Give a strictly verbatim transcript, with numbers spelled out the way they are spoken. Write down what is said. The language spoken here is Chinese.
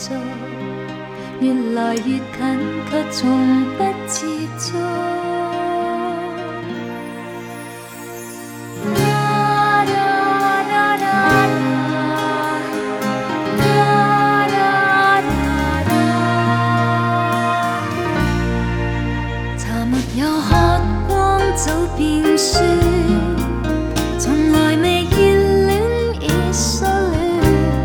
在，越來越近，卻從不自在。茶沒有喝光，酒變酸。